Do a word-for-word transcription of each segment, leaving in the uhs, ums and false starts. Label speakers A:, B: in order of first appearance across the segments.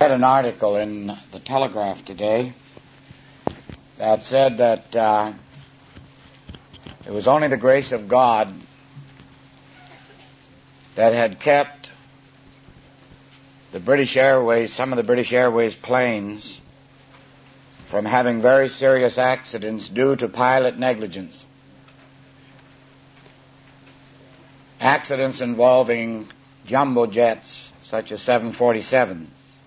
A: I read an article in the Telegraph today that said that uh, it was only the grace of God that had kept the British Airways, some of the British Airways planes, from having very serious accidents due to pilot negligence. Accidents involving jumbo jets such as seven forty-sevens.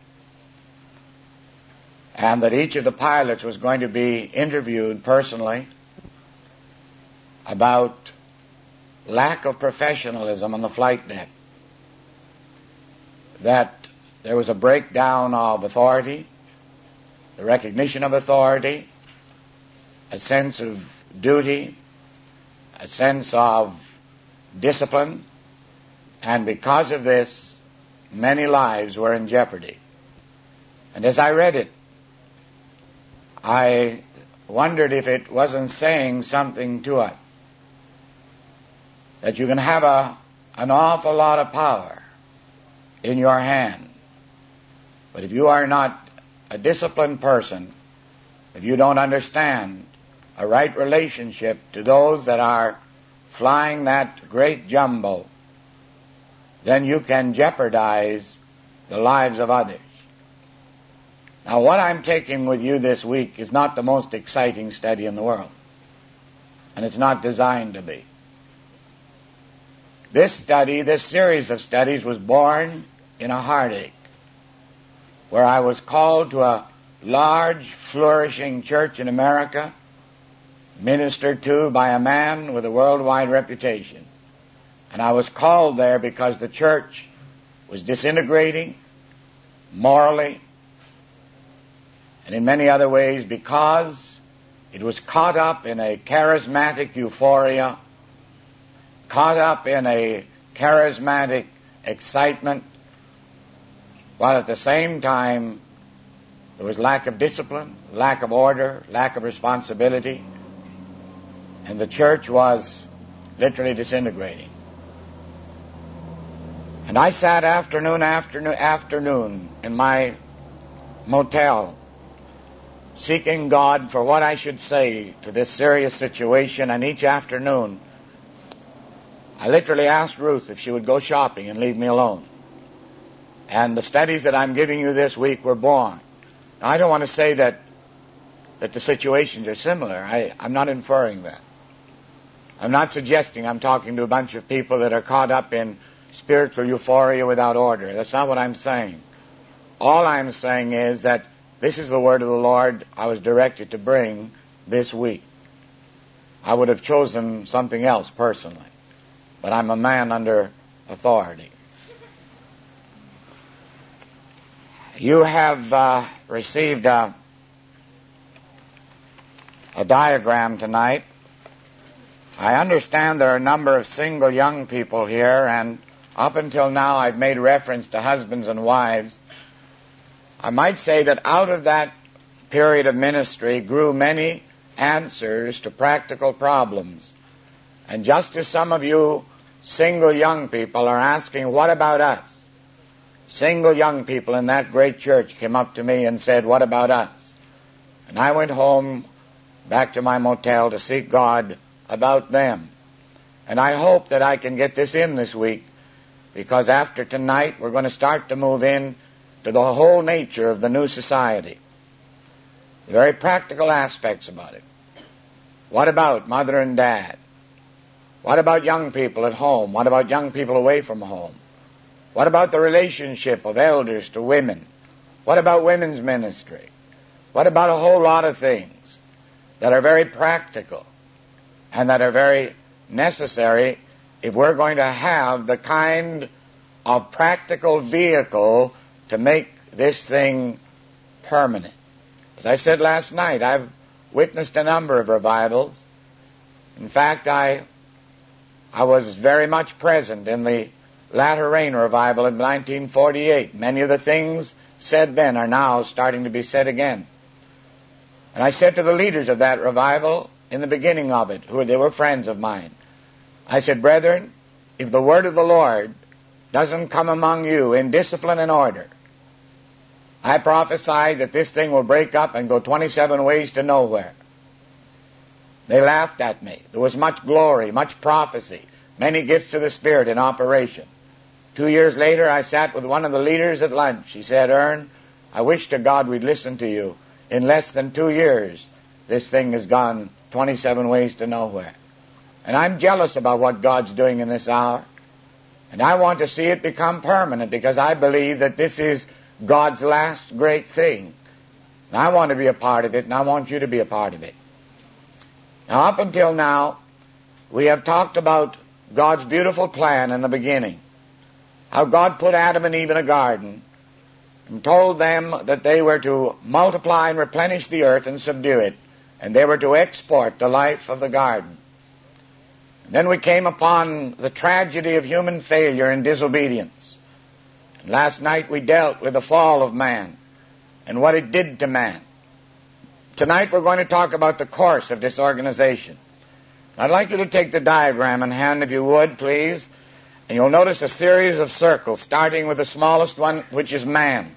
A: And that each of the pilots was going to be interviewed personally about lack of professionalism on the flight deck. That there was a breakdown of authority, the recognition of authority, a sense of duty, a sense of discipline, and because of this, many lives were in jeopardy. And as I read it, I wondered if it wasn't saying something to us. That you can have a, an awful lot of power in your hand. But if you are not a disciplined person, if you don't understand a right relationship to those that are flying that great jumbo, then you can jeopardize the lives of others. Now, what I'm taking with you this week is not the most exciting study in the world. And it's not designed to be. This study, this series of studies, was born in a heartache, where I was called to a large, flourishing church in America, ministered to by a man with a worldwide reputation. And I was called there because the church was disintegrating morally, and in many other ways because it was caught up in a charismatic euphoria, caught up in a charismatic excitement, while at the same time there was lack of discipline, lack of order, lack of responsibility, and the church was literally disintegrating. And I sat afternoon after afternoon in my motel, seeking God for what I should say to this serious situation, and each afternoon I literally asked Ruth if she would go shopping and leave me alone. And the studies that I'm giving you this week were born. Now, I don't want to say that that the situations are similar. I, I'm not inferring that. I'm not suggesting I'm talking to a bunch of people that are caught up in spiritual euphoria without order. That's not what I'm saying. All I'm saying is that this is the word of the Lord I was directed to bring this week. I would have chosen something else personally, but I'm a man under authority. You have uh, received a, a diagram tonight. I understand there are a number of single young people here, and up until now I've made reference to husbands and wives. I might say that out of that period of ministry grew many answers to practical problems. And just as some of you single young people are asking, what about us? Single young people in that great church came up to me and said, what about us? And I went home back to my motel to seek God about them. And I hope that I can get this in this week, because after tonight we're going to start to move in to the whole nature of the new society. The very practical aspects about it. What about mother and dad? What about young people at home? What about young people away from home? What about the relationship of elders to women? What about women's ministry? What about a whole lot of things that are very practical and that are very necessary if we're going to have the kind of practical vehicle to make this thing permanent. As I said last night, I've witnessed a number of revivals. In fact, I I was very much present in the latter rain revival in nineteen forty-eight. Many of the things said then are now starting to be said again. And I said to the leaders of that revival in the beginning of it, who they were friends of mine, I said, brethren, if the word of the Lord doesn't come among you in discipline and order, I prophesied that this thing will break up and go twenty-seven ways to nowhere. They laughed at me. There was much glory, much prophecy, many gifts of the Spirit in operation. Two years later, I sat with one of the leaders at lunch. He said, Ern, I wish to God we'd listen to you. In less than two years, this thing has gone twenty-seven ways to nowhere. And I'm jealous about what God's doing in this hour. And I want to see it become permanent because I believe that this is God's last great thing. And I want to be a part of it, and I want you to be a part of it. Now, up until now, we have talked about God's beautiful plan in the beginning. How God put Adam and Eve in a garden and told them that they were to multiply and replenish the earth and subdue it, and they were to export the life of the garden. And then we came upon the tragedy of human failure and disobedience. And last night we dealt with the fall of man and what it did to man. Tonight we're going to talk about the course of disorganization. I'd like you to take the diagram in hand, if you would, please. And you'll notice a series of circles, starting with the smallest one, which is man.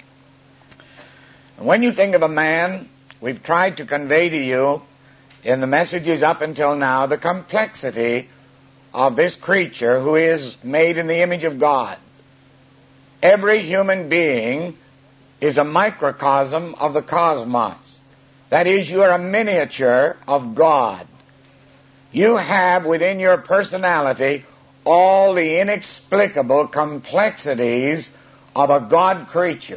A: And when you think of a man, we've tried to convey to you, in the messages up until now, the complexity of this creature who is made in the image of God. Every human being is a microcosm of the cosmos. That is, you are a miniature of God. You have within your personality all the inexplicable complexities of a God creature.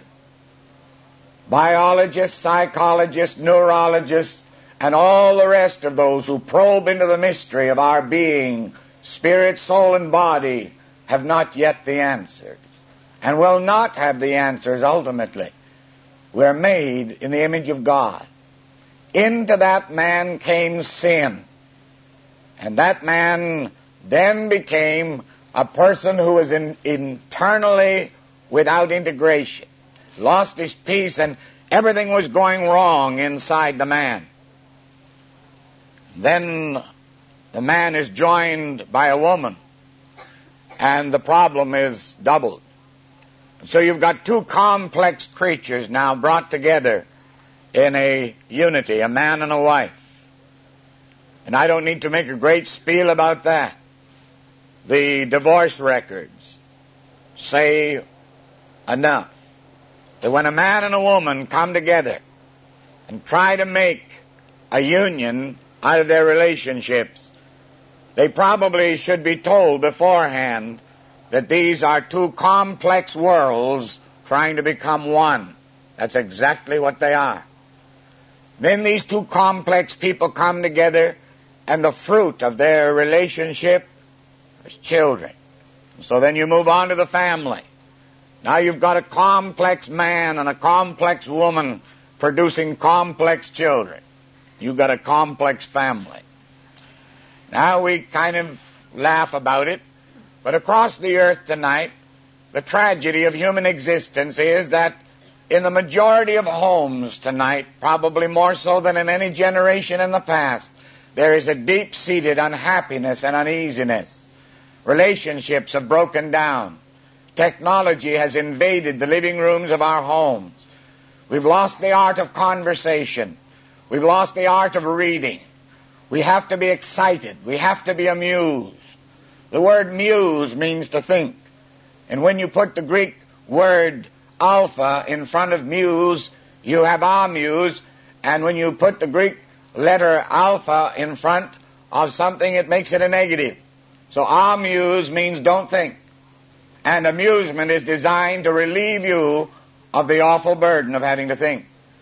A: Biologists, psychologists, neurologists, and all the rest of those who probe into the mystery of our being, spirit, soul, and body, have not yet the answers, and will not have the answers ultimately. We're made in the image of God. Into that man came sin, and that man then became a person who was in, internally without integration, lost his peace, and everything was going wrong inside the man. Then the man is joined by a woman, and the problem is doubled. So you've got two complex creatures now brought together in a unity, a man and a wife. And I don't need to make a great spiel about that. The divorce records say enough that when a man and a woman come together and try to make a union out of their relationships, they probably should be told beforehand that these are two complex worlds trying to become one. That's exactly what they are. Then these two complex people come together, and the fruit of their relationship is children. So then you move on to the family. Now you've got a complex man and a complex woman producing complex children. You've got a complex family. Now we kind of laugh about it, but across the earth tonight, the tragedy of human existence is that in the majority of homes tonight, probably more so than in any generation in the past, there is a deep-seated unhappiness and uneasiness. Relationships have broken down. Technology has invaded the living rooms of our homes. We've lost the art of conversation. We've lost the art of reading. We have to be excited. We have to be amused. The word muse means to think. And when you put the Greek word alpha in front of muse, you have amuse. And when you put the Greek letter alpha in front of something, it makes it a negative. So amuse means don't think. And amusement is designed to relieve you of the awful burden of having to think.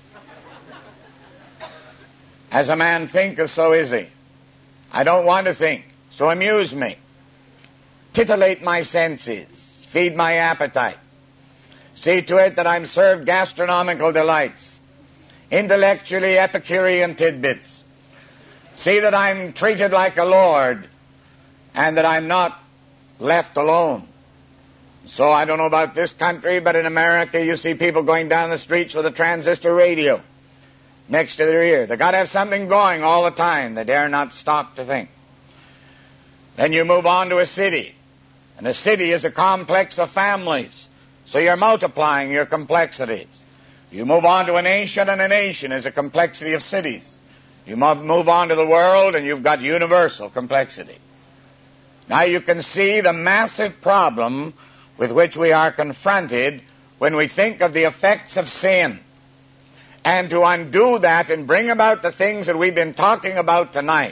A: As a man thinketh, so is he. I don't want to think, so amuse me. Titillate my senses. Feed my appetite. See to it that I'm served gastronomical delights. Intellectually Epicurean tidbits. See that I'm treated like a lord, and that I'm not left alone. So I don't know about this country, but in America you see people going down the streets with a transistor radio next to their ear. They've got to have something going all the time. They dare not stop to think. Then you move on to a city. And a city is a complex of families. So you're multiplying your complexities. You move on to a nation, and a nation is a complexity of cities. You move on to the world, and you've got universal complexity. Now you can see the massive problem with which we are confronted when we think of the effects of sin. And to undo that and bring about the things that we've been talking about tonight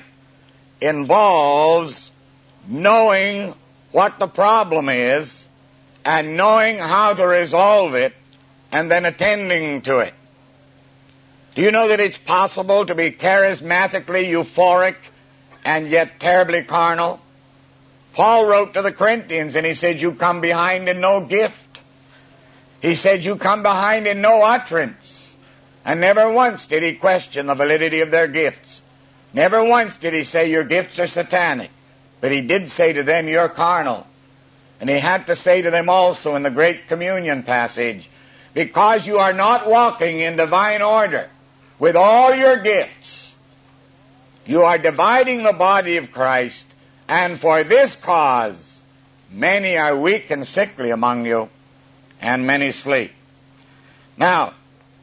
A: involves knowing what the problem is and knowing how to resolve it and then attending to it. Do you know that it's possible to be charismatically euphoric and yet terribly carnal? Paul wrote to the Corinthians and he said, you come behind in no gift. He said, you come behind in no utterance. And never once did he question the validity of their gifts. Never once did he say your gifts are satanic. But he did say to them, you're carnal. And he had to say to them also in the Great Communion passage, because you are not walking in divine order with all your gifts, you are dividing the body of Christ, and for this cause many are weak and sickly among you, and many sleep. Now,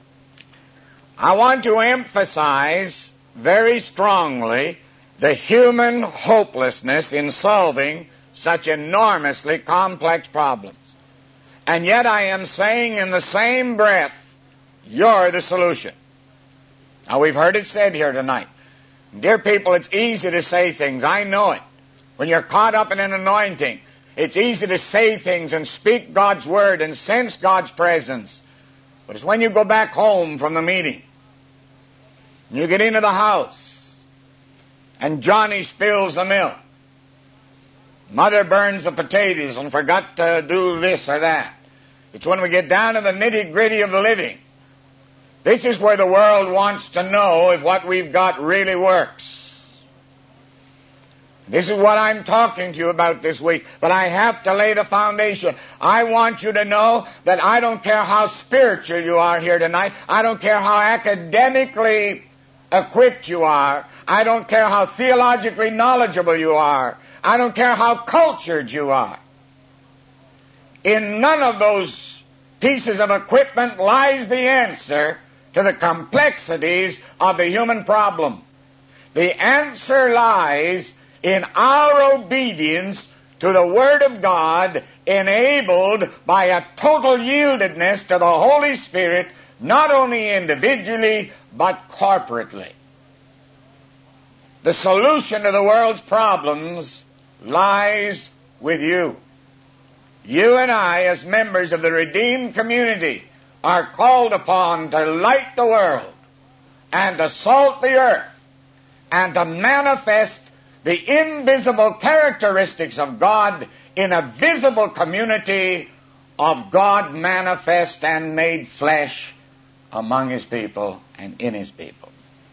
A: I want to emphasize very strongly the human hopelessness in solving such enormously complex problems. And yet I am saying in the same breath, you're the solution. Now we've heard it said here tonight. Dear people, it's easy to say things. I know it. When you're caught up in an anointing, it's easy to say things and speak God's word and sense God's presence. But it's when you go back home from the meeting, you get into the house, and Johnny spills the milk. Mother burns the potatoes and forgot to do this or that. It's when we get down to the nitty-gritty of the living. This is where the world wants to know if what we've got really works. This is what I'm talking to you about this week, but I have to lay the foundation. I want you to know that I don't care how spiritual you are here tonight. I don't care how academically equipped you are. I don't care how theologically knowledgeable you are. I don't care how cultured you are. In none of those pieces of equipment lies the answer to the complexities of the human problem. The answer lies in our obedience to the Word of God, enabled by a total yieldedness to the Holy Spirit, not only individually, but corporately. The solution to the world's problems lies with you. You and I, as members of the redeemed community, are called upon to light the world and to salt the earth and to manifest the invisible characteristics of God in a visible community of God manifest and made flesh among His people and in His people.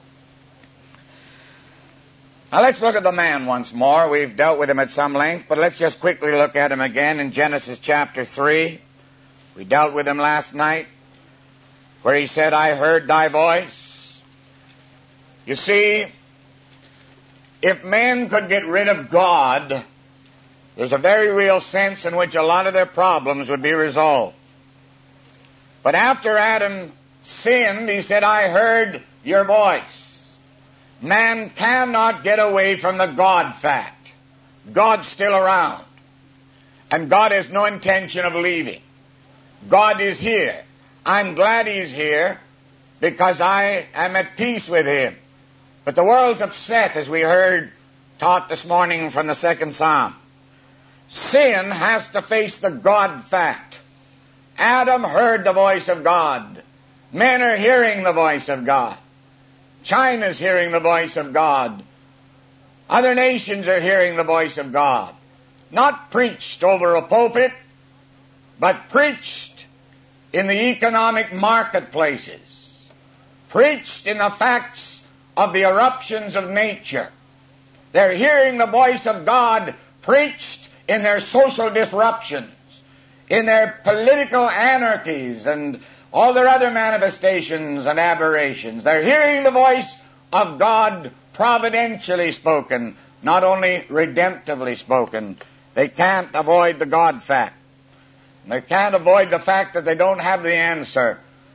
A: Now let's look at the man once more. We've dealt with him at some length, but let's just quickly look at him again in Genesis chapter three. We dealt with him last night, where he said, I heard thy voice. You see, if men could get rid of God, there's a very real sense in which a lot of their problems would be resolved. But after Adam sinned, he said, I heard your voice. Man cannot get away from the God fact. God's still around. And God has no intention of leaving. God is here. I'm glad He's here because I am at peace with Him. But the world's upset, as we heard taught this morning from the second Psalm. Sin has to face the God fact. Adam heard the voice of God. Men are hearing the voice of God. China's hearing the voice of God. Other nations are hearing the voice of God. Not preached over a pulpit, but preached in the economic marketplaces. Preached in the facts of the eruptions of nature. They're hearing the voice of God preached in their social disruptions, in their political anarchies, and all their other manifestations and aberrations. They're hearing the voice of God providentially spoken, not only redemptively spoken. They can't avoid the God fact. They can't avoid the fact that they don't have the answer.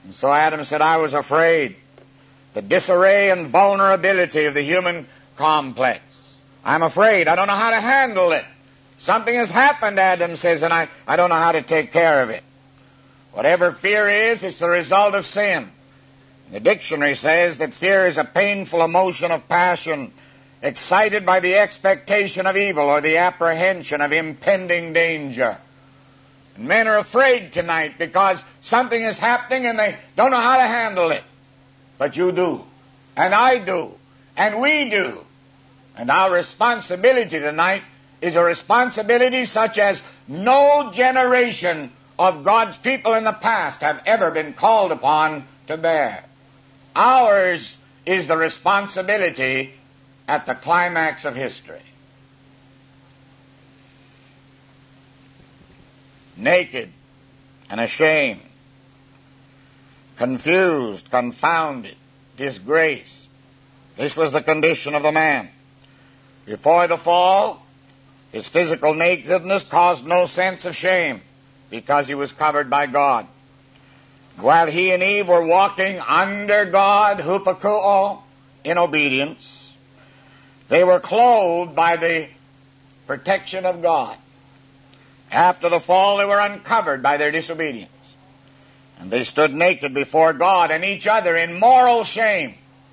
A: And so Adam said, I was afraid. The disarray and vulnerability of the human complex. I'm afraid. I don't know how to handle it. Something has happened, Adam says, and I, I don't know how to take care of it. Whatever fear is, it's the result of sin. The dictionary says that fear is a painful emotion of passion, excited by the expectation of evil or the apprehension of impending danger. And men are afraid tonight because something is happening and they don't know how to handle it. But you do, and I do, and we do. And our responsibility tonight is a responsibility such as no generation of God's people in the past have ever been called upon to bear. Ours is the responsibility at the climax of history. Naked and ashamed, confused, confounded, disgraced. This was the condition of the man. Before the fall, his physical nakedness caused no sense of shame because he was covered by God. While he and Eve were walking under God, hupakuo, in obedience, they were clothed by the protection of God. After the fall, they were uncovered by their disobedience. And they stood naked before God and each other in moral shame.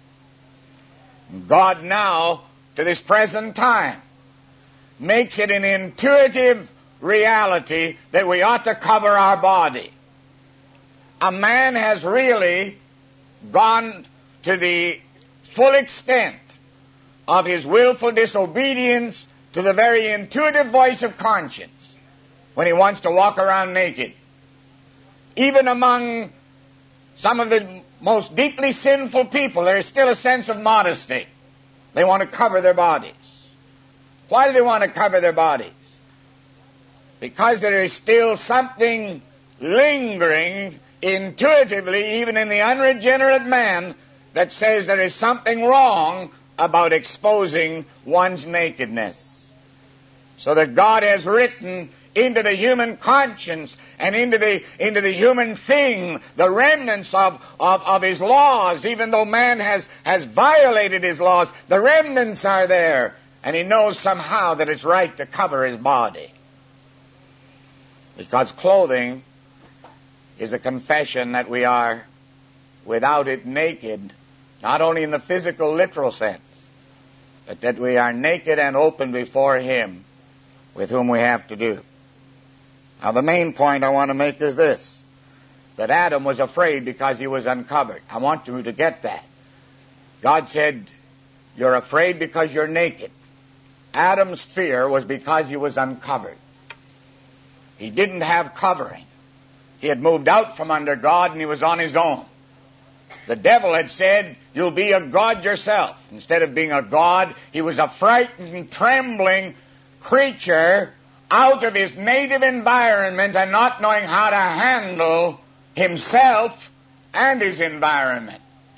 A: God now, to this present time, makes it an intuitive reality that we ought to cover our body. A man has really gone to the full extent of his willful disobedience to the very intuitive voice of conscience when he wants to walk around naked. Even among some of the most deeply sinful people, there is still a sense of modesty. They want to cover their bodies. Why do they want to cover their bodies? Because there is still something lingering intuitively, even in the unregenerate man, that says there is something wrong about exposing one's nakedness. So that God has written into the human conscience and into the into the human thing the remnants of, of, of his laws. Even though man has, has violated his laws, the remnants are there. And he knows somehow that it's right to cover his body. Because clothing is a confession that we are, without it, naked, not only in the physical, literal sense, but that we are naked and open before him with whom we have to do. Now, the main point I want to make is this, that Adam was afraid because he was uncovered. I want you to get that. God said, you're afraid because you're naked. Adam's fear was because he was uncovered. He didn't have covering. He had moved out from under God and he was on his own. The devil had said, you'll be a god yourself. Instead of being a god, he was a frightened, trembling creature out of his native environment and not knowing how to handle himself and his environment.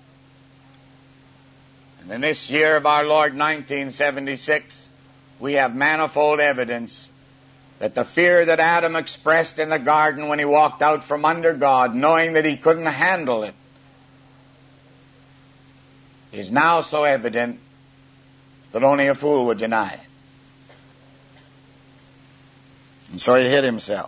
A: And in this year of our Lord, nineteen seventy-six, we have manifold evidence that the fear that Adam expressed in the garden when he walked out from under God, knowing that he couldn't handle it, is now so evident that only a fool would deny it. And so he hid himself.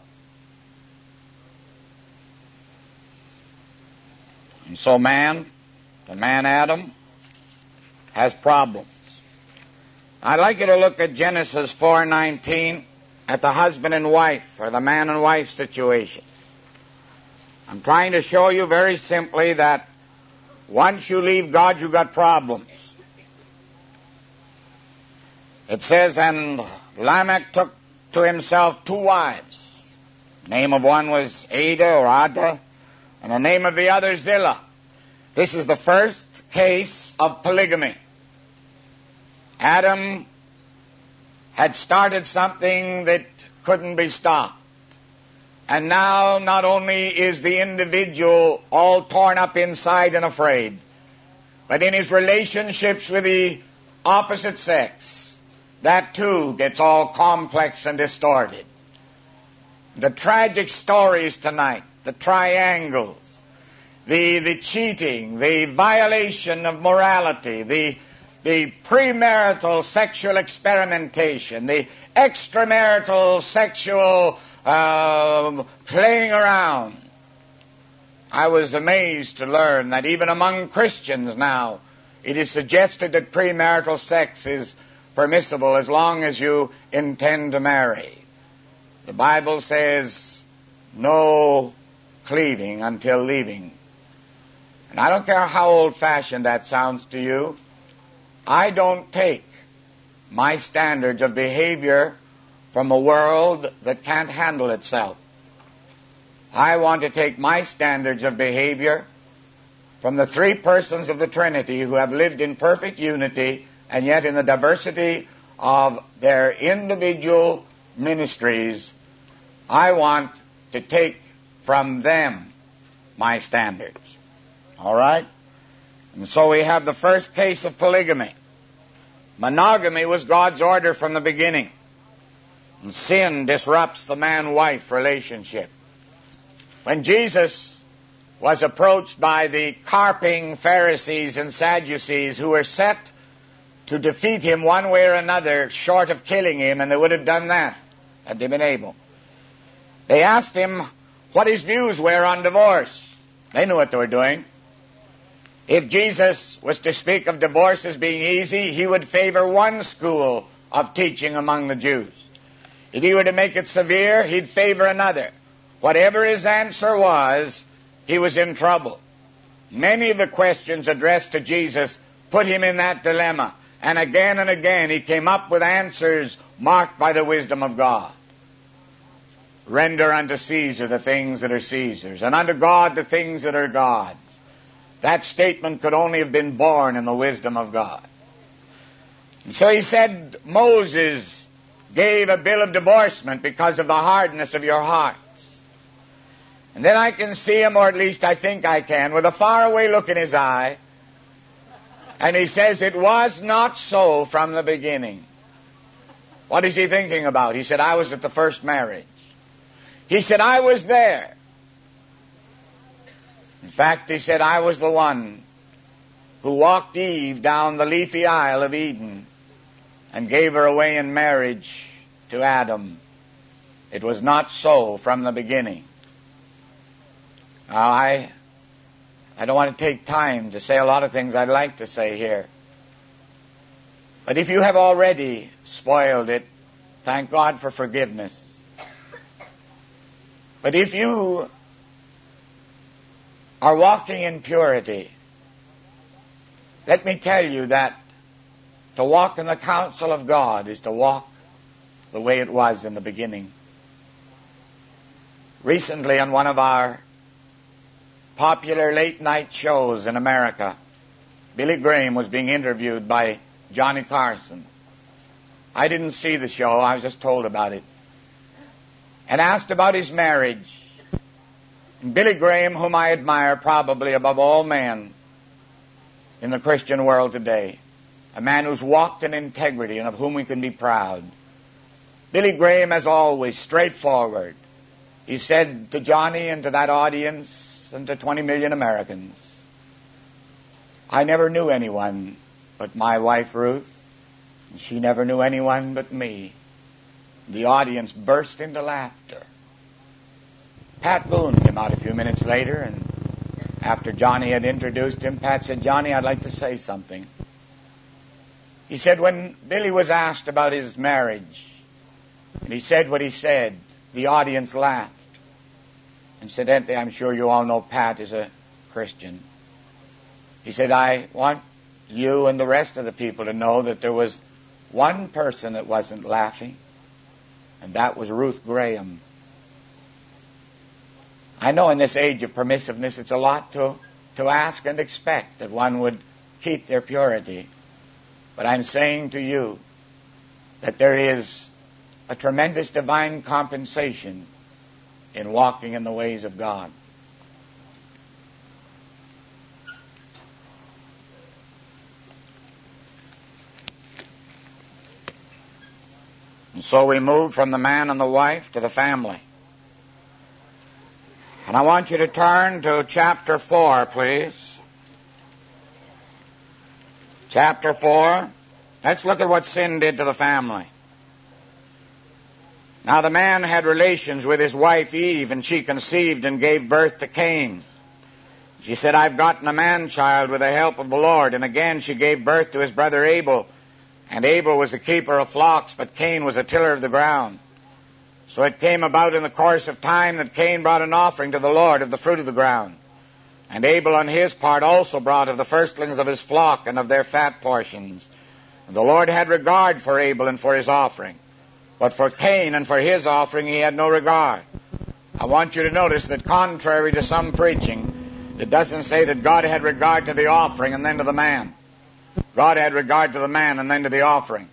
A: And so man, the man Adam, has problems. I'd like you to look at Genesis four nineteen, at the husband and wife, or the man and wife situation. I'm trying to show you very simply that once you leave God, you've got problems. It says, and Lamech took to himself two wives. The name of one was Ada or Ada, and the name of the other Zillah. This is the first case of polygamy. Adam had started something that couldn't be stopped. And now not only is the individual all torn up inside and afraid, but in his relationships with the opposite sex, that too gets all complex and distorted. The tragic stories tonight, the triangles, the, the cheating, the violation of morality, the, the premarital sexual experimentation, the extramarital sexual uh, playing around. I was amazed to learn that even among Christians now, it is suggested that premarital sex is permissible as long as you intend to marry. The Bible says no cleaving until leaving. And I don't care how old-fashioned that sounds to you, I don't take my standards of behavior from a world that can't handle itself. I want to take my standards of behavior from the three persons of the Trinity who have lived in perfect unity and yet in the diversity of their individual ministries. I want to take from them my standards. All right? And so we have the first case of polygamy. Monogamy was God's order from the beginning. And sin disrupts the man-wife relationship. When Jesus was approached by the carping Pharisees and Sadducees who were set to defeat him one way or another short of killing him, and they would have done that had they been able, they asked him what his views were on divorce. They knew what they were doing. If Jesus was to speak of divorce as being easy, he would favor one school of teaching among the Jews. If he were to make it severe, he'd favor another. Whatever his answer was, he was in trouble. Many of the questions addressed to Jesus put him in that dilemma. And again and again he came up with answers marked by the wisdom of God. Render unto Caesar the things that are Caesar's, and unto God the things that are God's. That statement could only have been born in the wisdom of God. And so he said, Moses gave a bill of divorcement because of the hardness of your hearts. And then I can see him, or at least I think I can, with a faraway look in his eye. And he says, it was not so from the beginning. What is he thinking about? He said, I was at the first marriage. He said, I was there. In fact, he said, I was the one who walked Eve down the leafy aisle of Eden and gave her away in marriage to Adam. It was not so from the beginning. Now, I, I don't want to take time to say a lot of things I'd like to say here. But if you have already spoiled it, thank God for forgiveness. But if you are walking in purity, let me tell you that to walk in the counsel of God is to walk the way it was in the beginning. Recently, on one of our popular late-night shows in America, Billy Graham was being interviewed by Johnny Carson. I didn't see the show, I was just told about it. And asked about his marriage. And Billy Graham, whom I admire probably above all men in the Christian world today, a man who's walked in integrity and of whom we can be proud. Billy Graham, as always, straightforward. He said to Johnny and to that audience and to twenty million Americans, I never knew anyone but my wife Ruth, and she never knew anyone but me. The audience burst into laughter. Pat Boone came out a few minutes later, and after Johnny had introduced him, Pat said, Johnny, I'd like to say something. He said when Billy was asked about his marriage, and he said what he said, the audience laughed. Incidentally, I'm sure you all know Pat is a Christian. He said, I want you and the rest of the people to know that there was one person that wasn't laughing, and that was Ruth Graham. I know in this age of permissiveness it's a lot to, to ask and expect that one would keep their purity. But I'm saying to you that there is a tremendous divine compensation in walking in the ways of God. And so we move from the man and the wife to the family. And I want you to turn to chapter four, please. Chapter four. Let's look at what sin did to the family. Now the man had relations with his wife Eve, and she conceived and gave birth to Cain. She said, I've gotten a man-child with the help of the Lord. And again she gave birth to his brother Abel. And Abel was a keeper of flocks, but Cain was a tiller of the ground. So it came about in the course of time that Cain brought an offering to the Lord of the fruit of the ground. And Abel on his part also brought of the firstlings of his flock and of their fat portions. And the Lord had regard for Abel and for his offering. But for Cain and for his offering he had no regard. I want you to notice that contrary to some preaching, it doesn't say that God had regard to the offering and then to the man. God had regard to the man and then to the offering.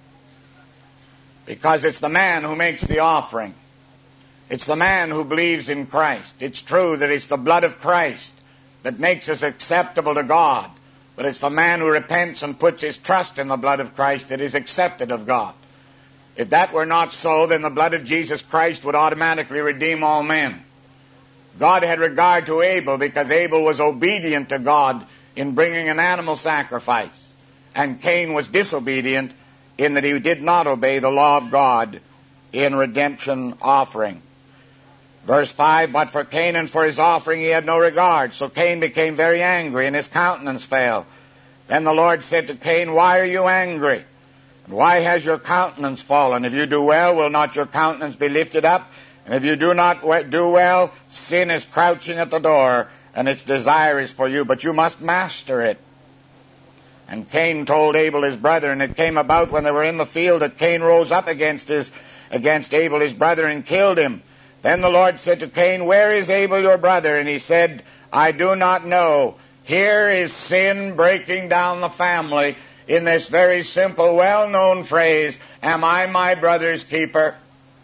A: Because it's the man who makes the offering. It's the man who believes in Christ. It's true that it's the blood of Christ that makes us acceptable to God. But it's the man who repents and puts his trust in the blood of Christ that is accepted of God. If that were not so, then the blood of Jesus Christ would automatically redeem all men. God had regard to Abel because Abel was obedient to God in bringing an animal sacrifice. And Cain was disobedient in that he did not obey the law of God in redemption offering. Verse five, but for Cain and for his offering he had no regard. So Cain became very angry, and his countenance fell. Then the Lord said to Cain, why are you angry? And why has your countenance fallen? If you do well, will not your countenance be lifted up? And if you do not do well, sin is crouching at the door, and its desire is for you, but you must master it. And Cain told Abel his brother, and it came about when they were in the field that Cain rose up against his against Abel his brother and killed him. Then the Lord said to Cain, where is Abel your brother? And he said, I do not know. Here is sin breaking down the family in this very simple, well-known phrase, am I my brother's keeper?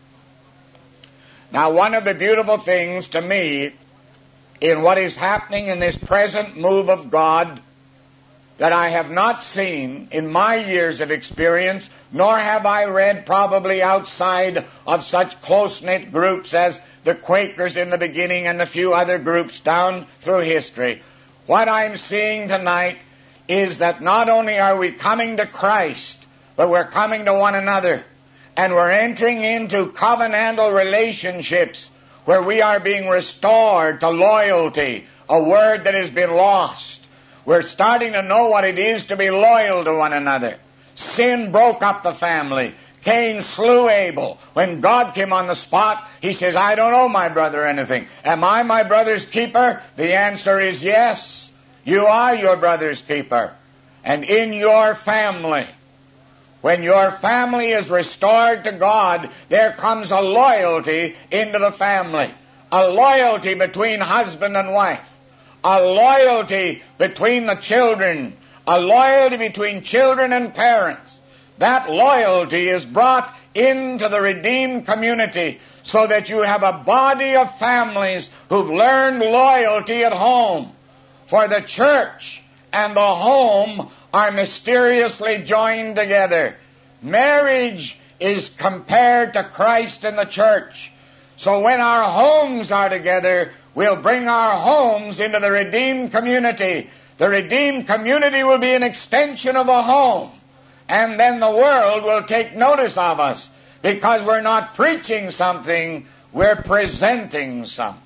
A: Now, one of the beautiful things to me in what is happening in this present move of God that I have not seen in my years of experience, nor have I read probably outside of such close-knit groups as the Quakers in the beginning and a few other groups down through history. What I'm seeing tonight is that not only are we coming to Christ, but we're coming to one another. And we're entering into covenantal relationships where we are being restored to loyalty, a word that has been lost. We're starting to know what it is to be loyal to one another. Sin broke up the family. Cain slew Abel. When God came on the spot, he says, I don't owe my brother anything. Am I my brother's keeper? The answer is yes. You are your brother's keeper. And in your family, when your family is restored to God, there comes a loyalty into the family. A loyalty between husband and wife. A loyalty between the children. A loyalty between children and parents. That loyalty is brought into the redeemed community so that you have a body of families who've learned loyalty at home. For the church and the home are mysteriously joined together. Marriage is compared to Christ and the church. So when our homes are together, we'll bring our homes into the redeemed community. The redeemed community will be an extension of the home. And then the world will take notice of us because we're not preaching something, we're presenting something.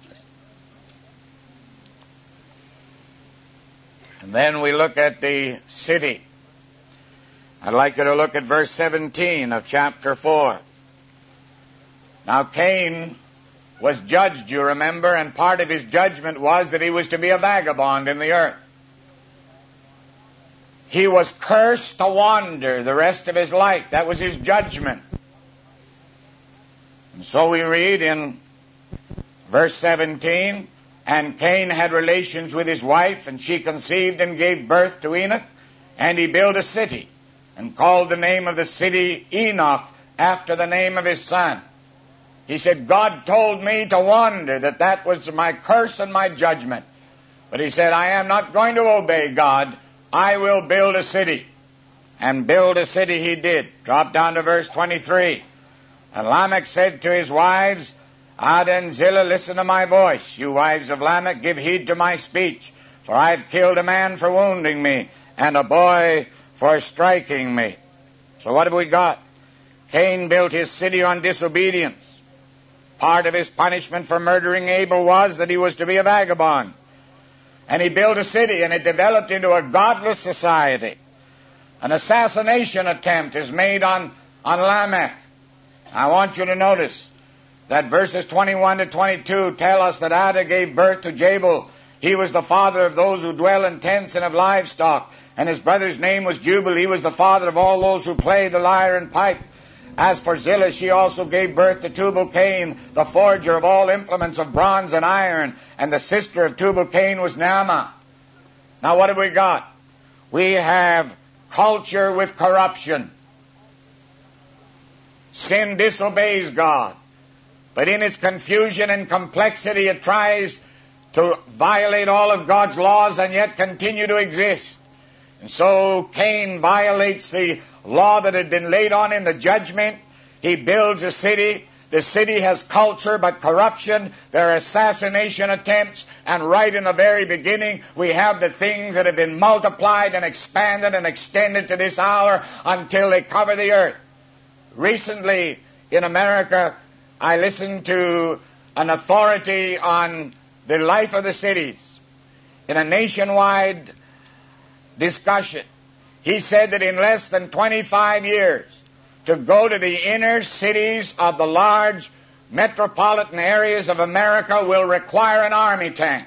A: And then we look at the city. I'd like you to look at verse seventeen of chapter four. Now Cain was judged, you remember, and part of his judgment was that he was to be a vagabond in the earth. He was cursed to wander the rest of his life. That was his judgment. And so we read in verse seventeen, and Cain had relations with his wife, and she conceived and gave birth to Enoch, and he built a city, and called the name of the city Enoch, after the name of his son. He said, God told me to wander, that that was my curse and my judgment. But he said, I am not going to obey God. I will build a city. And build a city he did. Drop down to verse twenty-three. And Lamech said to his wives, Ada and Zillah, listen to my voice. You wives of Lamech, give heed to my speech. For I have killed a man for wounding me, and a boy for striking me. So what have we got? Cain built his city on disobedience. Part of his punishment for murdering Abel was that he was to be a vagabond. And he built a city, and it developed into a godless society. An assassination attempt is made on, on Lamech. I want you to notice that verses twenty-one to twenty-two tell us that Ada gave birth to Jabal. He was the father of those who dwell in tents and of livestock. And his brother's name was Jubal. He was the father of all those who play the lyre and pipe. As for Zillah, she also gave birth to Tubal-Cain, the forger of all implements of bronze and iron. And the sister of Tubal-Cain was Naamah. Now what have we got? We have culture with corruption. Sin disobeys God. But in its confusion and complexity, it tries to violate all of God's laws and yet continue to exist. And so Cain violates the law that had been laid on in the judgment. He builds a city. The city has culture but corruption. There are assassination attempts. And right in the very beginning, we have the things that have been multiplied and expanded and extended to this hour until they cover the earth. Recently, in America, I listened to an authority on the life of the cities in a nationwide discussion. He said that in less than twenty-five years, to go to the inner cities of the large metropolitan areas of America will require an army tank.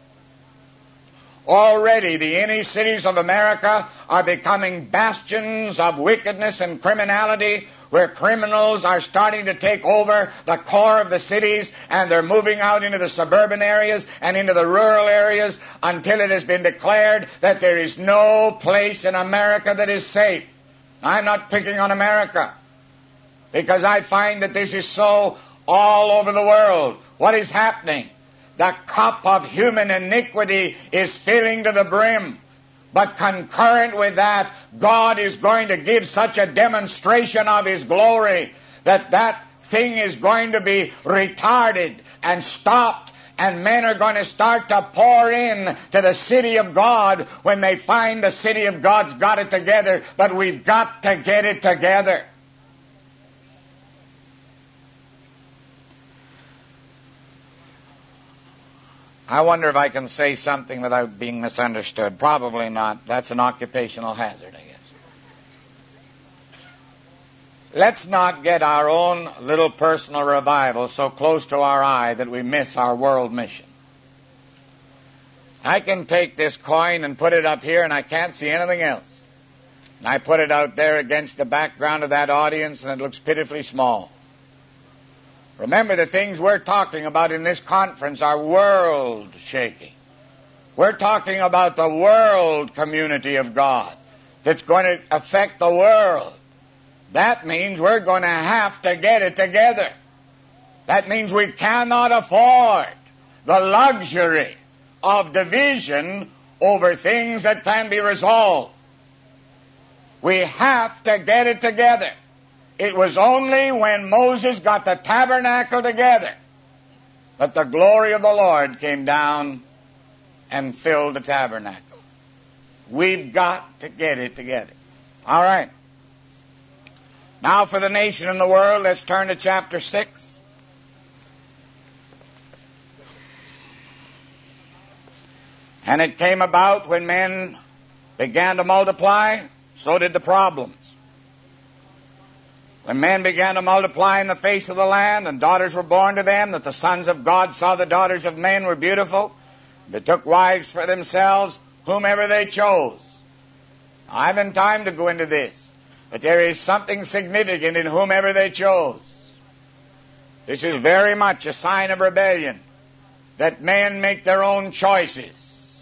A: Already the inner cities of America are becoming bastions of wickedness and criminality, where criminals are starting to take over the core of the cities, and they're moving out into the suburban areas and into the rural areas until it has been declared that there is no place in America that is safe. I'm not picking on America, because I find that this is so all over the world. What is happening? The cup of human iniquity is filling to the brim. But concurrent with that, God is going to give such a demonstration of His glory that that thing is going to be retarded and stopped, and men are going to start to pour in to the city of God when they find the city of God's got it together. But we've got to get it together. I wonder if I can say something without being misunderstood. Probably not. That's an occupational hazard, I guess. Let's not get our own little personal revival so close to our eye that we miss our world mission. I can take this coin and put it up here and I can't see anything else. And I put it out there against the background of that audience and it looks pitifully small. Remember, the things we're talking about in this conference are world-shaking. We're talking about the world community of God that's going to affect the world. That means we're going to have to get it together. That means we cannot afford the luxury of division over things that can be resolved. We have to get it together. It was only when Moses got the tabernacle together that the glory of the Lord came down and filled the tabernacle. We've got to get it together. All right. Now for the nation and the world, let's turn to chapter six. And it came about when men began to multiply, so did the problems. When men began to multiply in the face of the land, and daughters were born to them, that the sons of God saw the daughters of men were beautiful, they took wives for themselves, whomever they chose. I haven't time to go into this, but there is something significant in whomever they chose. This is very much a sign of rebellion, that men make their own choices.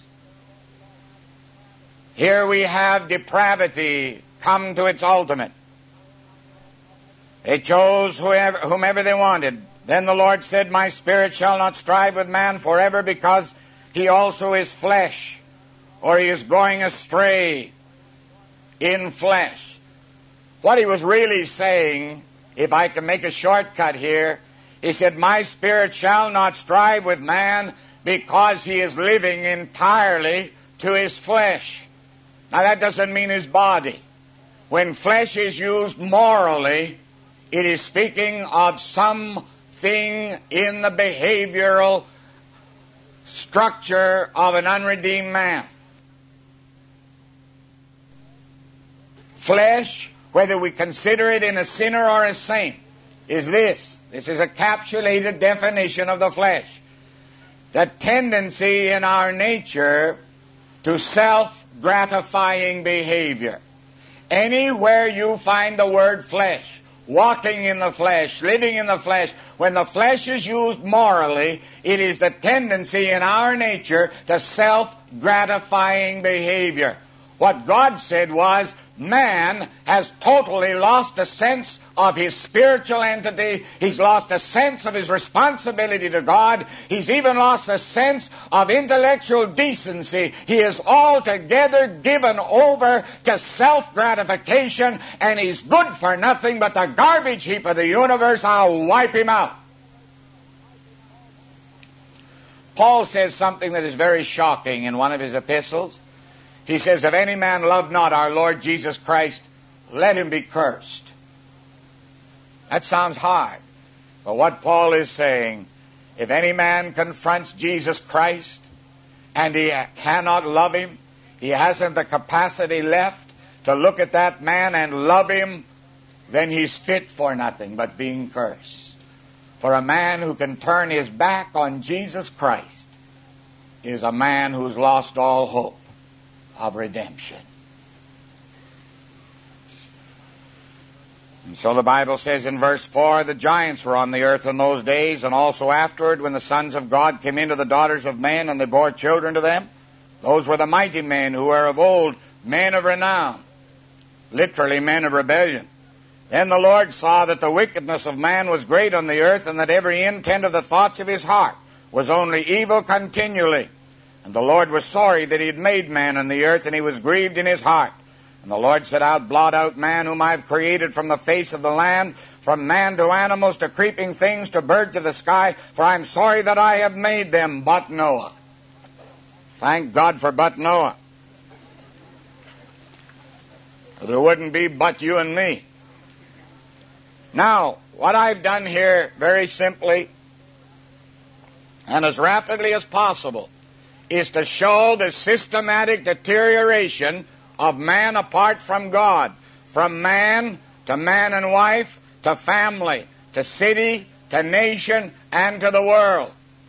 A: Here we have depravity come to its ultimate. They chose whoever, whomever they wanted. Then the Lord said, My spirit shall not strive with man forever, because he also is flesh, or he is going astray in flesh. What he was really saying, if I can make a shortcut here, He said, my spirit shall not strive with man because he is living entirely to his flesh. Now that doesn't mean his body. When flesh is used morally, it is speaking of something in the behavioral structure of an unredeemed man. Flesh, whether we consider it in a sinner or a saint, is this. This is a capsulated definition of the flesh. The tendency in our nature to self-gratifying behavior. Anywhere you find the word flesh, walking in the flesh, living in the flesh, when the flesh is used morally, it is the tendency in our nature to self-gratifying behavior. What God said was, man has totally lost a sense of his spiritual entity. He's lost a sense of his responsibility to God. He's even lost a sense of intellectual decency. He is altogether given over to self-gratification, and he's good for nothing but the garbage heap of the universe. I'll wipe him out. Paul says something that is very shocking in one of his epistles. He says, if any man love not our Lord Jesus Christ, let him be cursed. That sounds hard. But what Paul is saying, if any man confronts Jesus Christ and he cannot love him, he hasn't the capacity left to look at that man and love him, then he's fit for nothing but being cursed. For a man who can turn his back on Jesus Christ is a man who's lost all hope of redemption. And so the Bible says in verse four, the giants were on the earth in those days, and also afterward when the sons of God came into the daughters of men, and they bore children to them. Those were the mighty men who were of old, men of renown, literally men of rebellion. Then the Lord saw that the wickedness of man was great on the earth, and that every intent of the thoughts of his heart was only evil continually. And the Lord was sorry that he had made man on the earth, and he was grieved in his heart. And the Lord said, I'll blot out man whom I have created from the face of the land, from man to animals to creeping things to birds of the sky, for I am sorry that I have made them but Noah. Thank God for but Noah. There wouldn't be but you and me. Now, what I've done here very simply and as rapidly as possible is to show the systematic deterioration of man apart from God, from man to man and wife, to family, to city, to nation, and to the world.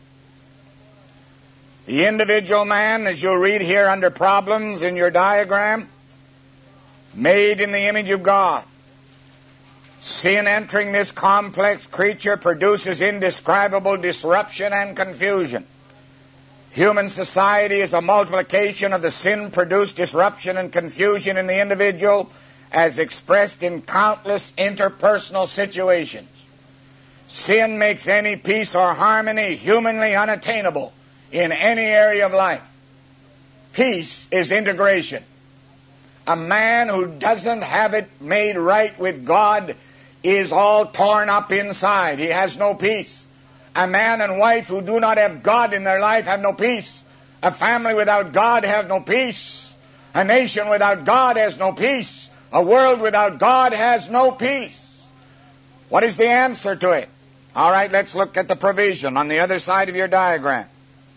A: The individual man, as you'll read here under problems in your diagram, made in the image of God. Sin entering this complex creature produces indescribable disruption and confusion. Human society is a multiplication of the sin-produced disruption and confusion in the individual as expressed in countless interpersonal situations. Sin makes any peace or harmony humanly unattainable in any area of life. Peace is integration. A man who doesn't have it made right with God is all torn up inside. He has no peace. A man and wife who do not have God in their life have no peace. A family without God have no peace. A nation without God has no peace. A world without God has no peace. What is the answer to it? All right, let's look at the provision on the other side of your diagram.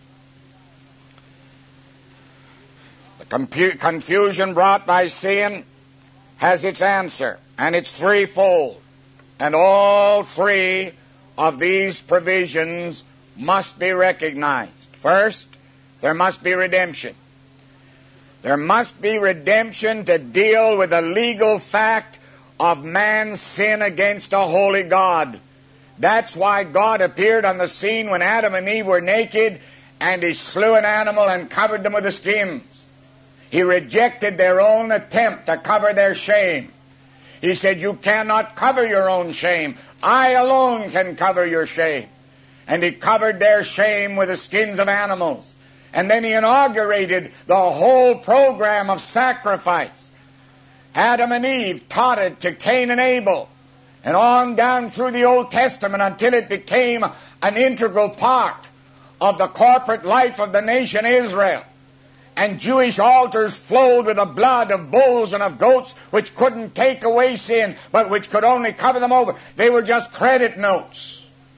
A: The compu- confusion brought by sin has its answer, and it's threefold. And all three of these provisions must be recognized. First, there must be redemption. There must be redemption to deal with the legal fact of man's sin against a holy God. That's why God appeared on the scene when Adam and Eve were naked, and he slew an animal and covered them with the skins. He rejected their own attempt to cover their shame. He said, you cannot cover your own shame. I alone can cover your shame. And he covered their shame with the skins of animals. And then he inaugurated the whole program of sacrifice. Adam and Eve taught it to Cain and Abel. and on down through the Old Testament until it became an integral part of the corporate life of the nation Israel. And Jewish altars flowed with the blood of bulls and of goats, which couldn't take away sin, but which could only cover them over. They were just credit notes.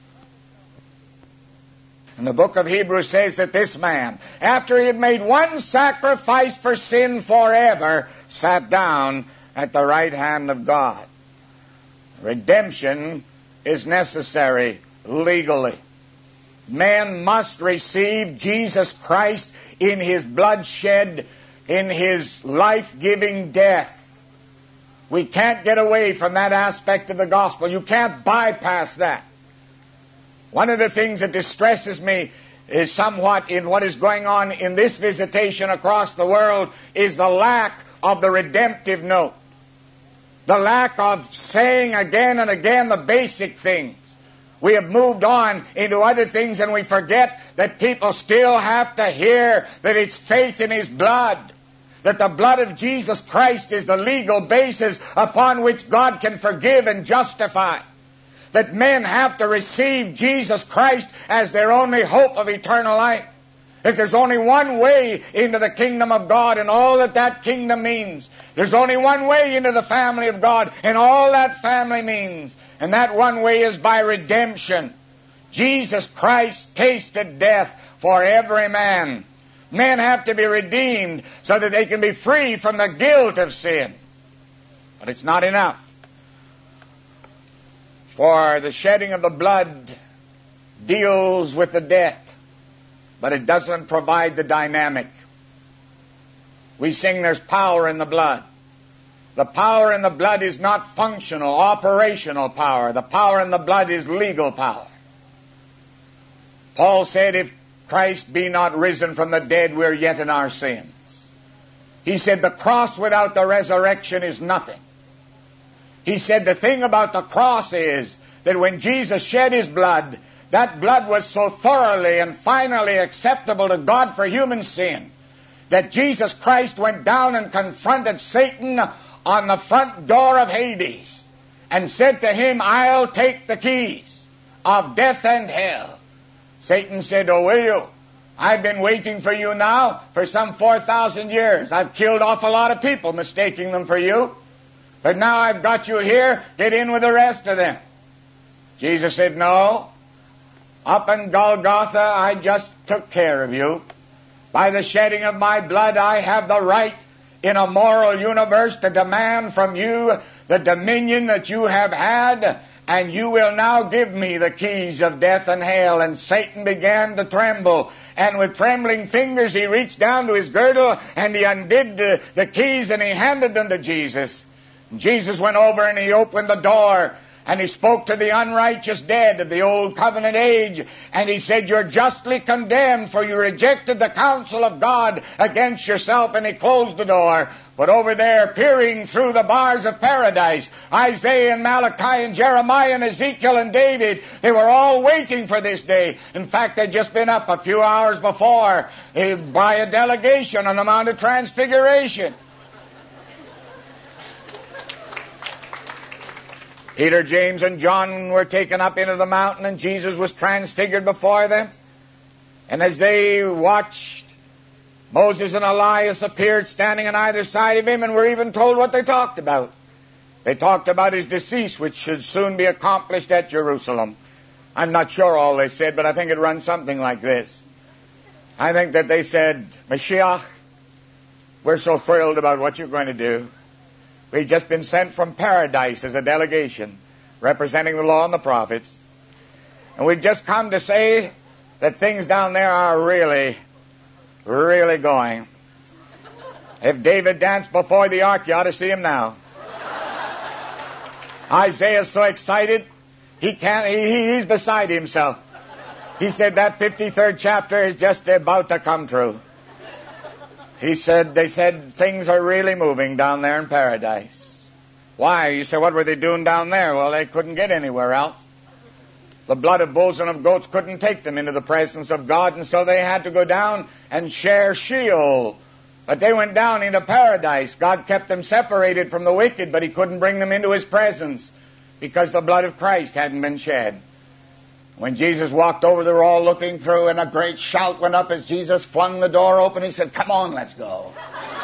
A: And the book of Hebrews says that this man, after he had made one sacrifice for sin forever, sat down at the right hand of God. Redemption is necessary legally. Man must receive Jesus Christ in His bloodshed, in His life-giving death. We can't get away from that aspect of the gospel. You can't bypass that. One of the things that distresses me is somewhat in what is going on in this visitation across the world is the lack of the redemptive note. The lack of saying again and again the basic things. We have moved on into other things and we forget that people still have to hear that it's faith in His blood. That the blood of Jesus Christ is the legal basis upon which God can forgive and justify. That men have to receive Jesus Christ as their only hope of eternal life. That there's only one way into the kingdom of God and all that that kingdom means. There's only one way into the family of God and all that family means. And that one way is by redemption. Jesus Christ tasted death for every man. Men have to be redeemed so that they can be free from the guilt of sin. But it's not enough. For the shedding of the blood deals with the debt, but it doesn't provide the dynamic. We sing there's power in the blood. The power in the blood is not functional, operational power. The power in the blood is legal power. Paul said, if Christ be not risen from the dead, we're yet in our sins. He said, the cross without the resurrection is nothing. He said the thing about the cross is that when Jesus shed His blood, that blood was so thoroughly and finally acceptable to God for human sin that Jesus Christ went down and confronted Satan on the front door of Hades and said to him, I'll take the keys of death and hell. Satan said, oh, will you? I've been waiting for you now for some four thousand years. I've killed off a lot of people mistaking them for you. But now I've got you here, get in with the rest of them. Jesus said, no. Up in Golgotha, I just took care of you. By the shedding of my blood, I have the right in a moral universe to demand from you the dominion that you have had, and you will now give me the keys of death and hell. And Satan began to tremble. And with trembling fingers, he reached down to his girdle, and he undid the, the keys, and he handed them to Jesus. Jesus went over and he opened the door and he spoke to the unrighteous dead of the old covenant age, and he said, you're justly condemned, for you rejected the counsel of God against yourself, and he closed the door. But over there, peering through the bars of paradise, Isaiah and Malachi and Jeremiah and Ezekiel and David, they were all waiting for this day. In fact, they'd just been up a few hours before uh, by a delegation on the Mount of Transfiguration. Peter, James, and John were taken up into the mountain, and Jesus was transfigured before them. And as they watched, Moses and Elias appeared standing on either side of him, and were even told what they talked about. They talked about his decease, which should soon be accomplished at Jerusalem. I'm not sure all they said, but I think it runs something like this. I think that they said, Mashiach, we're so thrilled about what you're going to do. We've just been sent from paradise as a delegation representing the law and the prophets. And we've just come to say that things down there are really, really going. If David danced before the ark, you ought to see him now. Isaiah's so excited, he can't, he, he's beside himself. He said that fifty-third chapter is just about to come true. He said, they said things are really moving down there in paradise. Why? You say, what were they doing down there? Well, they couldn't get anywhere else. The blood of bulls and of goats couldn't take them into the presence of God, and so they had to go down and share Sheol. But they went down into paradise. God kept them separated from the wicked, but He couldn't bring them into His presence. because the blood of Christ hadn't been shed. When Jesus walked over, they were all looking through, and a great shout went up as Jesus flung the door open. He said, "Come on, let's go."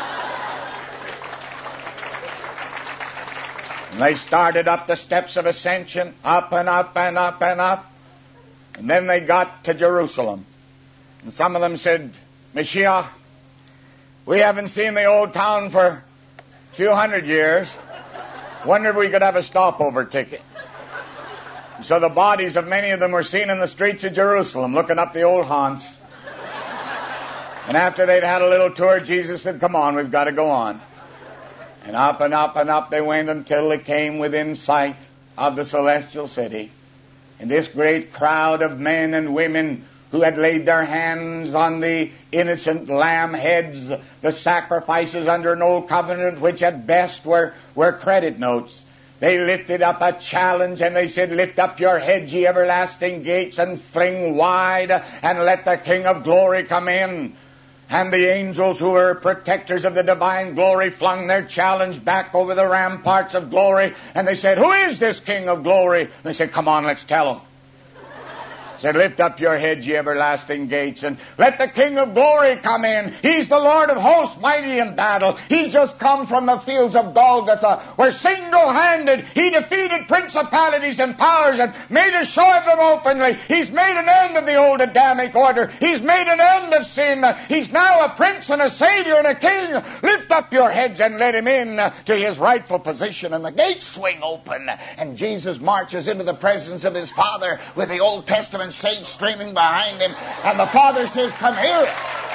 A: And they started up the steps of ascension, up and up and up and up. And then they got to Jerusalem. And some of them said, "Mashiach, we haven't seen the old town for a few hundred years. Wonder if we could have a stopover ticket." So the bodies of many of them were seen in the streets of Jerusalem, looking up the old haunts. And after they'd had a little tour, Jesus said, "Come on, we've got to go on." And up and up and up they went until they came within sight of the celestial city. And this great crowd of men and women who had laid their hands on the innocent lamb heads, the sacrifices under an old covenant, which at best were, were credit notes. They lifted up a challenge and they said, "Lift up your heads, ye everlasting gates, and fling wide, and let the King of glory come in." And the angels who were protectors of the divine glory flung their challenge back over the ramparts of glory. And they said, "Who is this King of glory?" And they said, "Come on, let's tell him." Said, "Lift up your heads, ye everlasting gates, and let the King of glory come in. He's the Lord of hosts, mighty in battle. He just come from the fields of Golgotha, where single-handed he defeated principalities and powers and made a show of them openly. He's made an end of the old Adamic order. He's made an end of sin. He's now a prince and a savior and a king. Lift up your heads and let him in to his rightful position." And the gates swing open, and Jesus marches into the presence of his Father with the Old Testament saints streaming behind him, and the Father says, "Come here."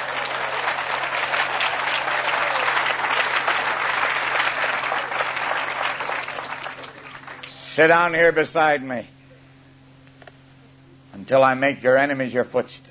A: "Sit down here beside me until I make your enemies your footstool."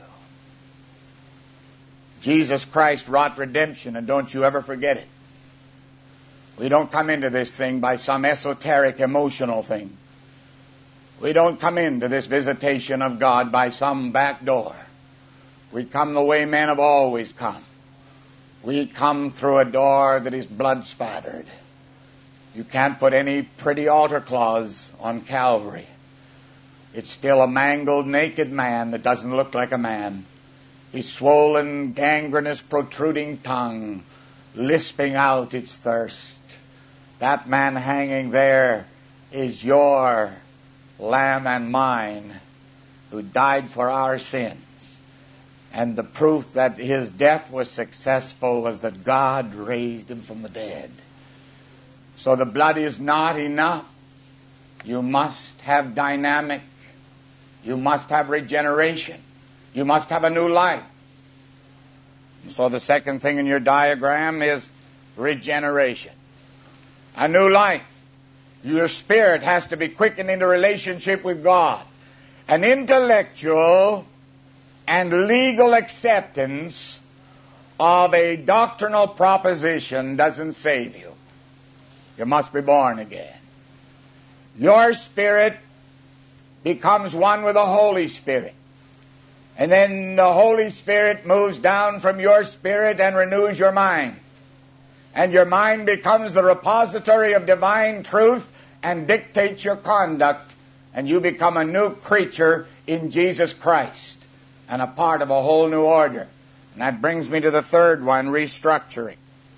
A: Jesus Christ wrought redemption, and don't you ever forget it. We don't come into this thing by some esoteric emotional thing. We don't come into this visitation of God by some back door. We come the way men have always come. We come through a door that is blood-spattered. You can't put any pretty altar cloths on Calvary. It's still a mangled, naked man that doesn't look like a man. His swollen, gangrenous, protruding tongue, lisping out its thirst. That man hanging there is your Lamb and mine, who died for our sins. And the proof that his death was successful was that God raised him from the dead. So the blood is not enough. You must have dynamic. You must have regeneration. You must have a new life. So the second thing in your diagram is regeneration. A new life. Your spirit has to be quickened into relationship with God. An intellectual and legal acceptance of a doctrinal proposition doesn't save you. You must be born again. Your spirit becomes one with the Holy Spirit. And then the Holy Spirit moves down from your spirit and renews your mind. And your mind becomes the repository of divine truth and dictates your conduct, and you become a new creature in Jesus Christ and a part of a whole new order. And that brings me to the third one, restructuring.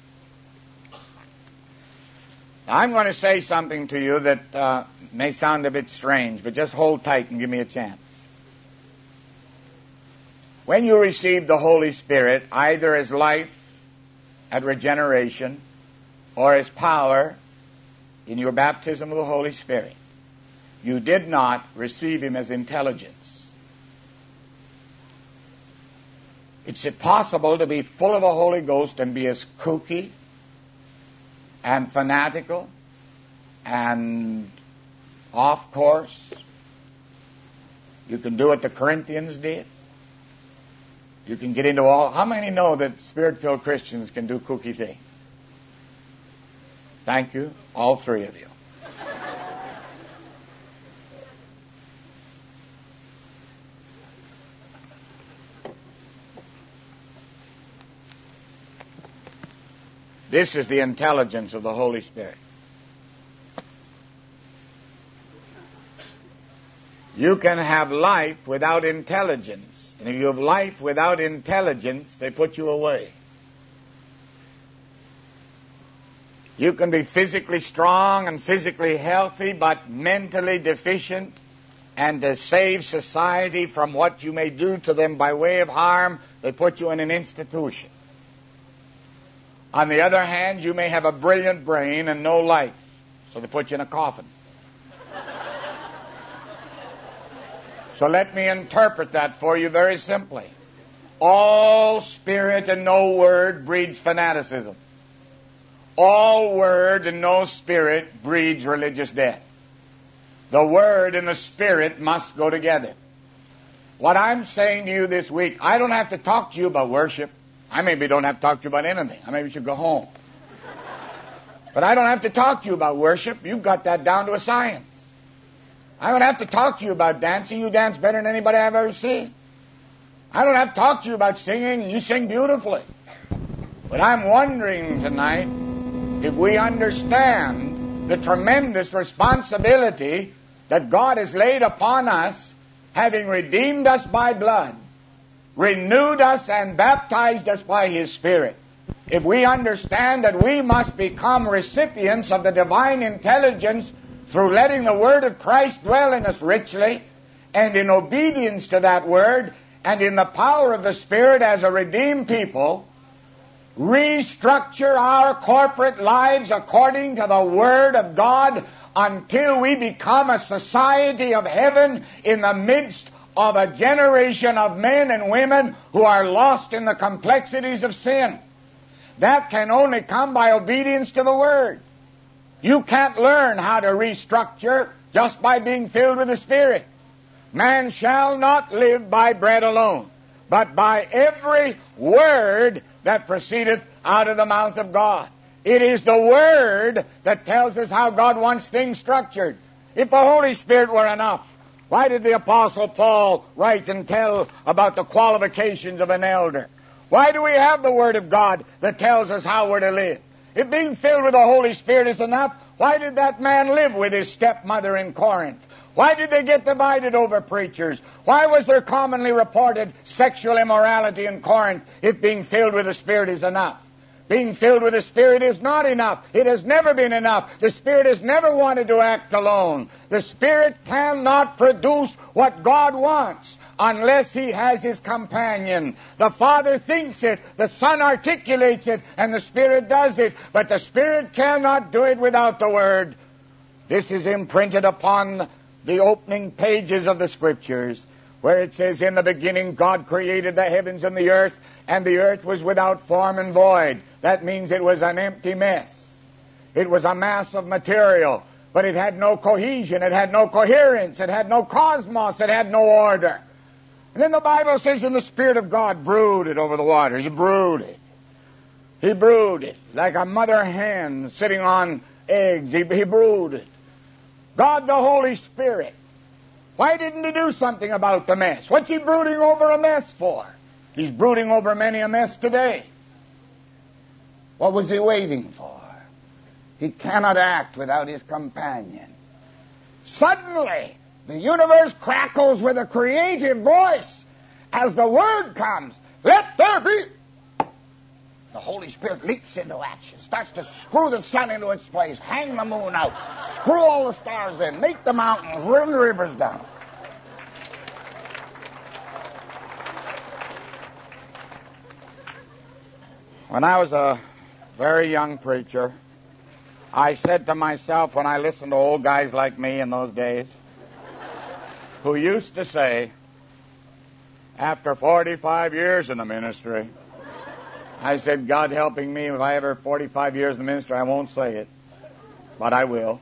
A: Now, I'm going to say something to you that uh, may sound a bit strange, but just hold tight and give me a chance. When you receive the Holy Spirit, either as life at regeneration or as power in your baptism of the Holy Spirit, you did not receive him as intelligence. It's possible to be full of the Holy Ghost and be as kooky and fanatical and off course. You can do what the Corinthians did. You can get into all... How many know that Spirit-filled Christians can do kooky things? Thank you, all three of you. This is the intelligence of the Holy Spirit. You can have life without intelligence. And if you have life without intelligence, they put you away. You can be physically strong and physically healthy, but mentally deficient, and to save society from what you may do to them by way of harm, they put you in an institution. On the other hand, you may have a brilliant brain and no life, so they put you in a coffin. So let me interpret that for you very simply. All spirit and no word breeds fanaticism. All word and no spirit breeds religious death. The word and the spirit must go together. What I'm saying to you this week, I don't have to talk to you about worship. I maybe don't have to talk to you about anything. I maybe should go home. But I don't have to talk to you about worship. You've got that down to a science. I don't have to talk to you about dancing. You dance better than anybody I've ever seen. I don't have to talk to you about singing. You sing beautifully. But I'm wondering tonight if we understand the tremendous responsibility that God has laid upon us, having redeemed us by blood, renewed us and baptized us by His Spirit. If we understand that we must become recipients of the divine intelligence through letting the Word of Christ dwell in us richly, and in obedience to that Word, and in the power of the Spirit as a redeemed people, restructure our corporate lives according to the Word of God until we become a society of heaven in the midst of a generation of men and women who are lost in the complexities of sin. That can only come by obedience to the Word. You can't learn how to restructure just by being filled with the Spirit. Man shall not live by bread alone, but by every word that proceedeth out of the mouth of God. It is the Word that tells us how God wants things structured. If the Holy Spirit were enough, why did the Apostle Paul write and tell about the qualifications of an elder? Why do we have the Word of God that tells us how we're to live? If being filled with the Holy Spirit is enough, why did that man live with his stepmother in Corinth? Why did they get divided over preachers? Why was there commonly reported sexual immorality in Corinth if being filled with the Spirit is enough? Being filled with the Spirit is not enough. It has never been enough. The Spirit has never wanted to act alone. The Spirit cannot produce what God wants unless He has His companion. The Father thinks it, the Son articulates it, and the Spirit does it. But the Spirit cannot do it without the Word. This is imprinted upon the opening pages of the Scriptures, where it says, "In the beginning God created the heavens and the earth, and the earth was without form and void." That means it was an empty mess. It was a mass of material, but it had no cohesion, it had no coherence, it had no cosmos, it had no order. And then the Bible says, "And the Spirit of God brooded over the waters." He brooded. He brooded like a mother hen sitting on eggs. He, he brooded. God the Holy Spirit. Why didn't He do something about the mess? What's He brooding over a mess for? He's brooding over many a mess today. What was He waiting for? He cannot act without His companion. Suddenly, the universe crackles with a creative voice as the Word comes. Let there be. The Holy Spirit leaps into action, starts to screw the sun into its place, hang the moon out, screw all the stars in, make the mountains, run the rivers down. When I was a very young preacher, I said to myself, when I listened to old guys like me in those days, who used to say, after forty-five years in the ministry, I said, God helping me, if I ever forty-five years in the ministry, I won't say it, but I will.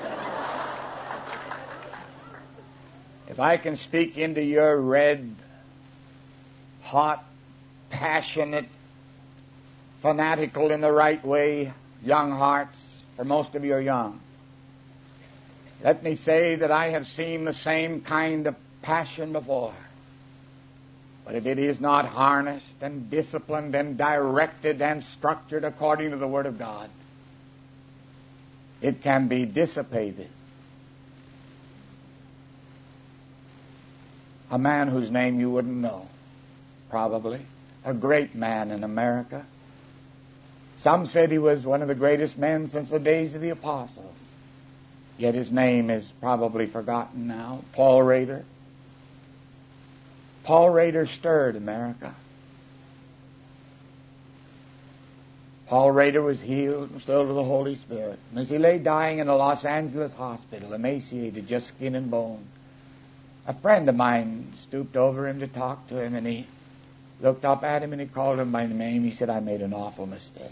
A: If I can speak into your red, hot, passionate, fanatical in the right way, young hearts, for most of you are young, let me say that I have seen the same kind of passion before. But if it is not harnessed and disciplined and directed and structured according to the Word of God, it can be dissipated. a man whose name you wouldn't know, probably. A great man in America. Some said he was one of the greatest men since the days of the apostles. Yet his name is probably forgotten now. Paul Rader. Paul Rader stirred America. Paul Rader was healed and filled with the Holy Spirit. And as he lay dying in a Los Angeles hospital, emaciated, just skin and bone, a friend of mine stooped over him to talk to him, and he looked up at him and he called him by name. He said, I made an awful mistake.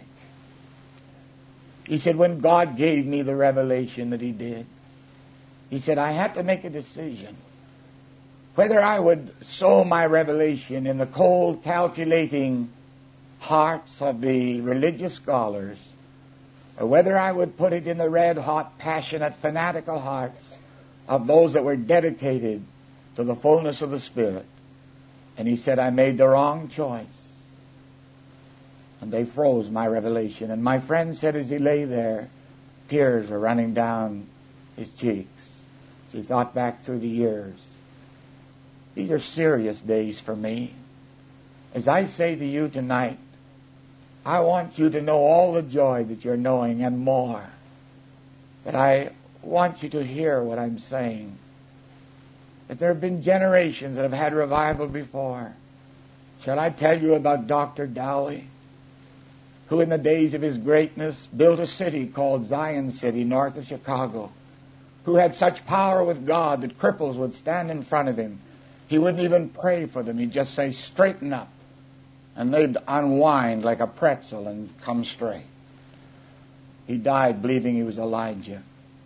A: He said, when God gave me the revelation that he did, he said, I had to make a decision whether I would sow my revelation in the cold, calculating hearts of the religious scholars, or whether I would put it in the red-hot, passionate, fanatical hearts of those that were dedicated to the fullness of the Spirit. And he said, I made the wrong choice. And they froze my revelation. And my friend said as he lay there, tears were running down his cheeks as he thought back through the years. These are serious days for me. As I say to you tonight, I want you to know all the joy that you're knowing and more. But I want you to hear what I'm saying. That there have been generations that have had revival before. Shall I tell you about Doctor Dowey, who in the days of his greatness built a city called Zion City north of Chicago, who had such power with God that cripples would stand in front of him. He wouldn't even pray for them. He'd just say, straighten up. And they'd unwind like a pretzel and come straight. He died believing he was Elijah.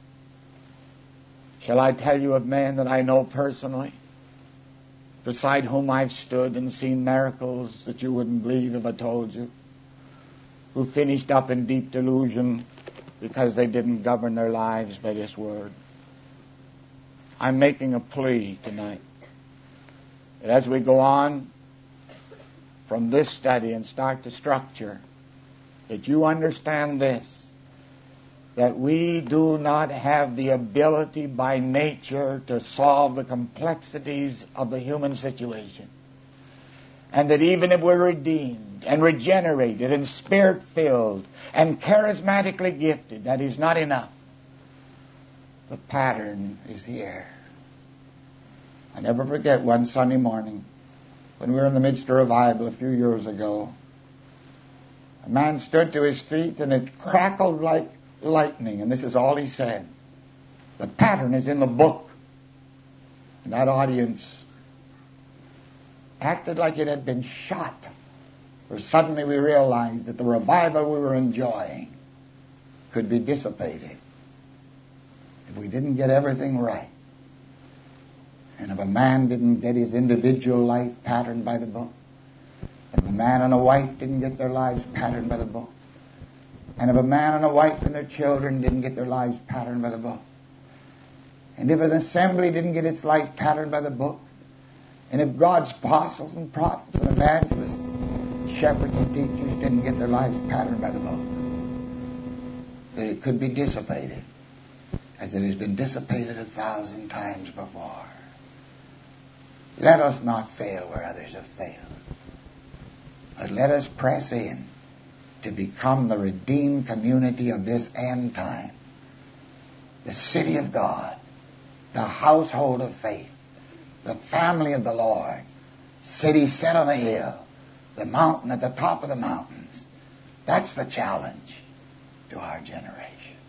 A: Shall I tell you of men that I know personally, beside whom I've stood and seen miracles that you wouldn't believe if I told you, who finished up in deep delusion because they didn't govern their lives by this word? I'm making a plea tonight that as we go on from this study and start the structure, that you understand this, that we do not have the ability by nature to solve the complexities of the human situation. And that even if we're redeemed and regenerated and spirit-filled and charismatically gifted, that is not enough. The pattern is here. I never forget one Sunday morning when we were in the midst of revival a few years ago. A man stood to his feet and it crackled like lightning, and this is all he said. The pattern is in the book. And that audience acted like it had been shot, for suddenly we realized that the revival we were enjoying could be dissipated if we didn't get everything right. And if a man didn't get his individual life patterned by the book, if a man and a wife didn't get their lives patterned by the book, and if a man and a wife and their children didn't get their lives patterned by the book, and if an assembly didn't get its life patterned by the book, and if God's apostles and prophets and evangelists, and shepherds and teachers didn't get their lives patterned by the book, that it could be dissipated, as it has been dissipated a thousand times before. Let us not fail where others have failed, but let us press in to become the redeemed community of this end time, the city of God, the household of faith, the family of the Lord, city set on a hill, the mountain at the top of the mountains. That's the challenge to our generation.